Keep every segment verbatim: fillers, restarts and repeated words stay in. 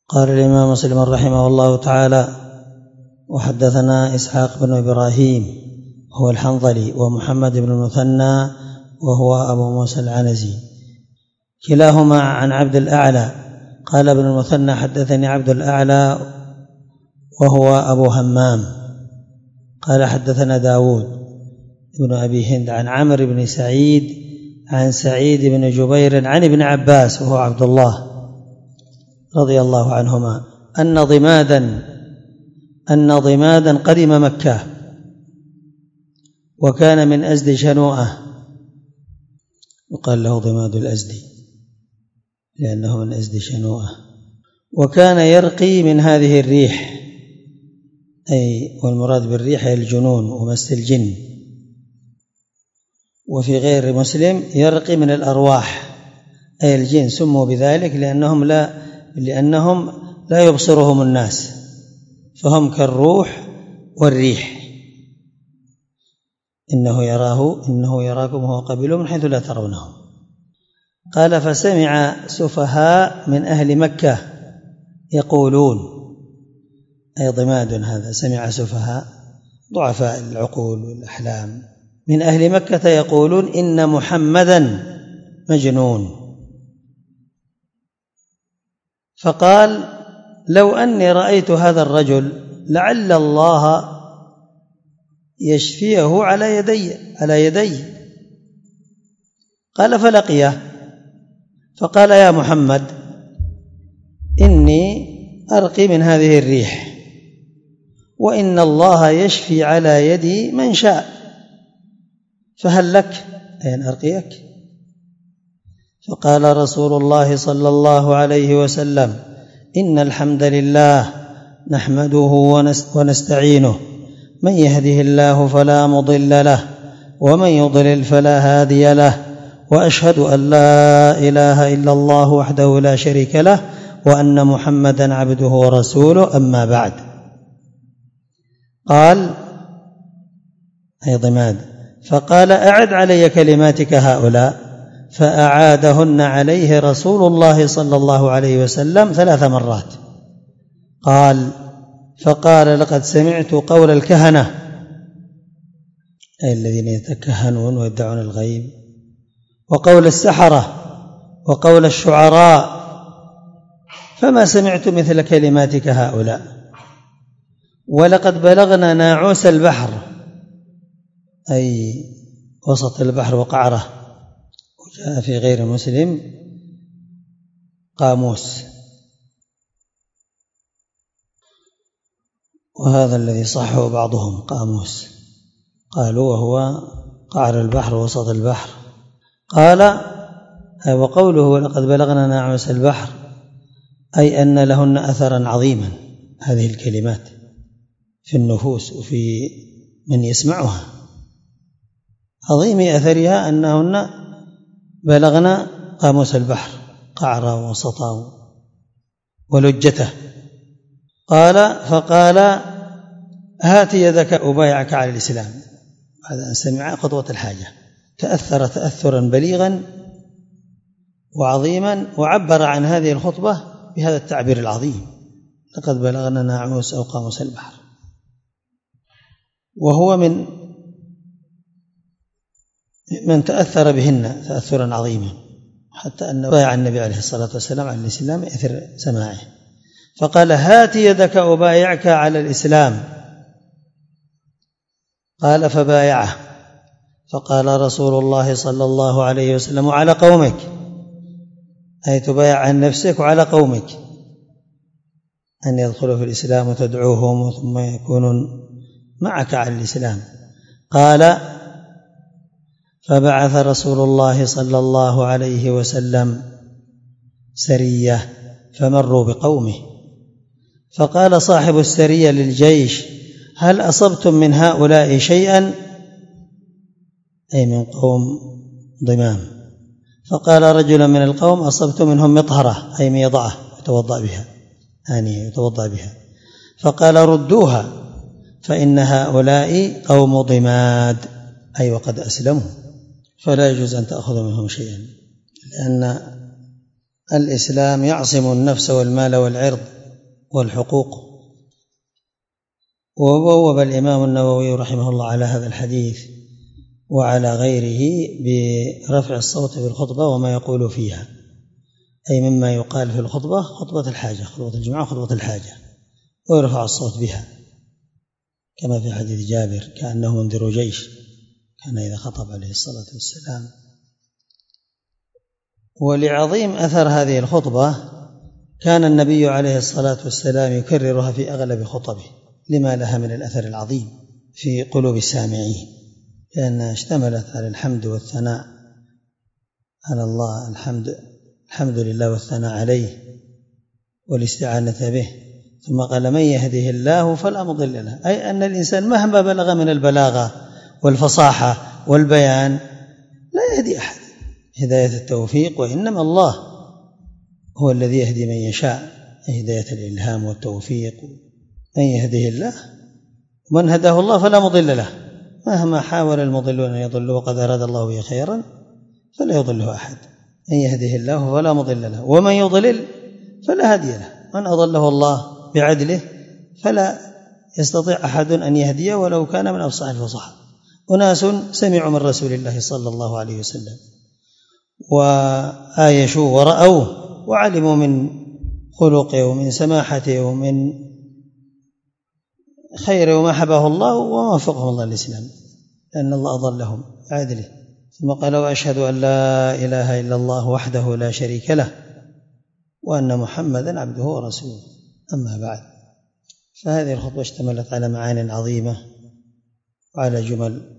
قال الإمام مسلم رحمه الله تعالى: وحدثنا إسحاق بن إبراهيم هو الحنظلي ومحمد بن المثنى وهو أبو موسى العنزي كلاهما عن عبد الأعلى. قال ابن المثنى: حدثني عبد الأعلى وهو أبو همام. قال: حدثنا داود بن أبي هند عن عمرو بن سعيد عن سعيد بن جبير عن ابن عباس وهو عبد الله رضي الله عنهما أن ضمادا أن ضمادا قدم مكة وكان من أزد شنوءة، يقال له ضماد الأزدي لأنه من أزد شنوءة، وكان يرقي من هذه الريح، أي والمراد بالريح الجنون ومس الجن، وفي غير مسلم يرقي من الأرواح أي الجن، سموا بذلك لأنهم لا لأنهم لا يبصرهم الناس، فهم كالروح والريح. إنه يراه إنه يراكم هو قبيله من حيث لا ترونهم. قال: فسمع سفهاء من أهل مكة يقولون، أي ضماد هذا سمع سفهاء ضعفاء العقول والأحلام من أهل مكة يقولون إن محمدا مجنون، فقال: لو أني رأيت هذا الرجل لعل الله يشفيه على يدي على يدي قال: فلقيه فقال: يا محمد، إني أرقي من هذه الريح، وإن الله يشفي على يدي من شاء، فهل لك أن أرقيك؟ فقال رسول الله صلى الله عليه وسلم: إن الحمد لله نحمده ونستعينه، من يهده الله فلا مضل له ومن يضلل فلا هادي له، وأشهد أن لا إله إلا الله وحده لا شريك له، وأن محمدا عبده ورسوله، أما بعد. قال أي ضماد: فقال: أعد علي كلماتك هؤلاء، فأعادهن عليه رسول الله صلى الله عليه وسلم ثلاث مرات. قال: فقال: لقد سمعت قول الكهنة، أي الذين يتكهنون ويدعون الغيب، وقول السحرة، وقول الشعراء، فما سمعت مثل كلماتك هؤلاء، ولقد بلغنا ناعوس البحر، أي وسط البحر وقعره، وجاء في غير مسلم قاموس، وهذا الذي صحه بعضهم قاموس، قالوا وهو قعر البحر وسط البحر. قال: وقوله ولقد بلغنا ناعوس البحر، أي أن لهن أثرا عظيما، هذه الكلمات في النفوس وفي من يسمعها، عظيم أثرها أنهن بلغنا قاموس البحر، قعره وسطه ولجته. قال: فقال: هات يدك أبايعك على الإسلام، بعد أن سمع خطوة الحاجة، تأثر تأثرا بليغا وعظيما، وعبر عن هذه الخطبة بهذا التعبير العظيم: لقد بلغنا ناعوس أو قاموس البحر، وهو من من تأثر بهن تأثرا عظيما، حتى أن بايع النبي عليه الصلاة والسلام على الإسلام إثر سماعه. فقال: هات يدك أبايعك على الإسلام. قال: فبايعه. فقال رسول الله صلى الله عليه وسلم: وعلى قومك، أي تبايع عن نفسك وعلى قومك أن يدخلوا في الإسلام وتدعوهم ثم يكونون معك على الإسلام. قال: فبعث رسول الله صلى الله عليه وسلم سرية فمروا بقومه، فقال صاحب السرية للجيش: هل أصبتم من هؤلاء شيئا؟ أي من قوم ضمام. فقال رجل من القوم: أصبت منهم مطهرة، أي ميضعة يتوضأ بها، آنية يتوضأ بها. فقال: ردوها، فإن هؤلاء قوم ضماد، أي وقد أسلموا، فلا يجوز أن تأخذ منهم شيئا، لأن الإسلام يعصم النفس والمال والعرض والحقوق. وبوب الإمام النووي رحمه الله على هذا الحديث وعلى غيره برفع الصوت بالخطبة وما يقول فيها، أي مما يقال في الخطبة، خطبة الحاجة، خطبة الجمعة، خطبة الحاجة، ويرفع الصوت بها كما في حديث جابر كأنه منذر جيش كان إذا خطب عليه الصلاة والسلام. ولعظيم أثر هذه الخطبة كان النبي عليه الصلاة والسلام يكررها في أغلب خطبه لما لها من الأثر العظيم في قلوب السامعين، لأنها اشتملت على الحمد والثناء على الله، الحمد الحمد لله والثناء عليه والاستعانة به. ثم قال من يهده الله فلا مضل له، أي أن الإنسان مهما بلغ من البلاغة والفصاحة والبيان لا يهدي أحد هداية التوفيق، وإنما الله هو الذي يهدي من يشاء، هداية الإلهام والتوفيق. من يهده الله من هداه الله فلا مضل له، مهما حاول المضلون أن يضلوا وقد أراد الله به خيرا فلا يضله أحد. من يهده الله فلا مضل له ومن يضلل فلا هادي له. من أضله الله بعدله فلا يستطيع أحد أن يهديه ولو كان من أفصح الفصحاء. أناس سمعوا من رسول الله صلى الله عليه وسلم وآيشوا ورأوه وعلموا من خلقه ومن سماحته ومن خيره وما حبه الله ووفقهم الله للإسلام، لأن الله أضلهم بعدله. ثم قال وأشهد أن لا إله إلا الله وحده لا شريك له وأن محمدا عبده ورسوله. أما بعد، فهذه الخطبة اشتملت على معان عظيمة وعلى جمل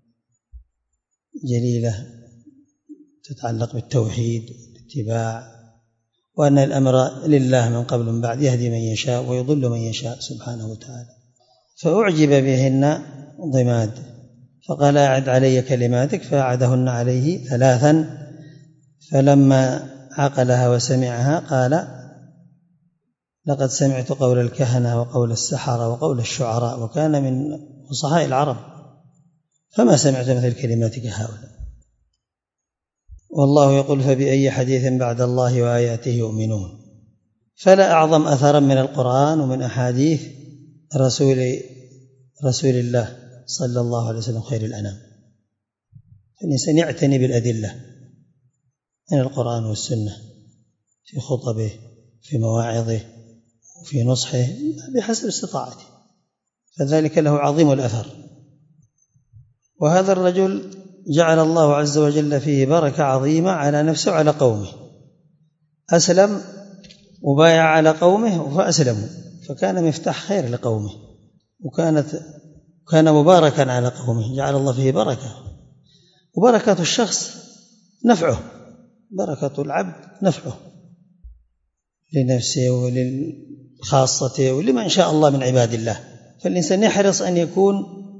جليلة تتعلق بالتوحيد والاتباع، وأن الأمر لله من قبل من بعد، يهدي من يشاء ويضل من يشاء سبحانه وتعالى. فأعجب بهن ضماد فقال أعد علي كلماتك، فأعدهن عليه ثلاثا، فلما عقلها وسمعها قال لقد سمعت قول الكهنة وقول السحرة وقول الشعراء، وكان من فصحاء العرب، فما سمعت مثل كلماتك هؤلاء. والله يقول فبأي حديث بعد الله وآياته يؤمنون. فلا أعظم أثرا من القرآن ومن أحاديث رسول رسول الله صلى الله عليه وسلم خير الأنام. الإنسان يعتني بالأدلة من القرآن والسنة في خطبه في مواعظه وفي نصحه بحسب استطاعته، فذلك له عظيم الأثر. وهذا الرجل جعل الله عز وجل فيه بركة عظيمة على نفسه وعلى قومه، أسلم وبايع على قومه فأسلموا، فكان مفتاح خير لقومه، وكانت كان مباركا على قومه، جعل الله فيه بركة. وبركة الشخص نفعه، بركة العبد نفعه لنفسه وللخاصته ولمن شاء الله من عباد الله. فالإنسان يحرص أن يكون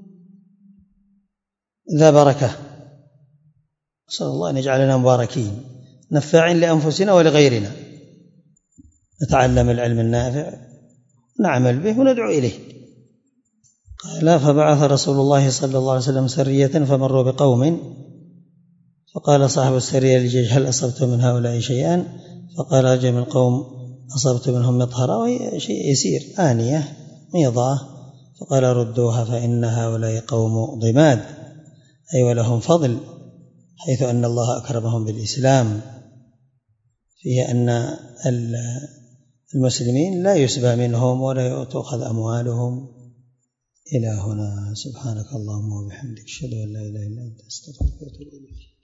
ذا بركة. صلى الله أن يجعلنا مباركين نفاعين لأنفسنا ولغيرنا، نتعلم العلم النافع نعمل به وندعو إليه. قال فبعث رسول الله صلى الله عليه وسلم سرية فمروا بقوم، فقال صاحب السرية للجيش هل أصبت من هؤلاء شيئا؟ فقال رجل من القوم أصبت منهم مطهرة، وهي شيء يسير آنية ميضاه. فقال ردوها فإن هؤلاء قوم ضماد، أي ولهم فضل، حيث أن الله أكرمهم بالإسلام، فيه أن المسلمين لا يسبى منهم ولا تؤخذ أموالهم. إلى هنا، سبحانك اللهم وبحمدك، أشهد أن لا إله إلا أنت، أستغفرك وأتوب إليك.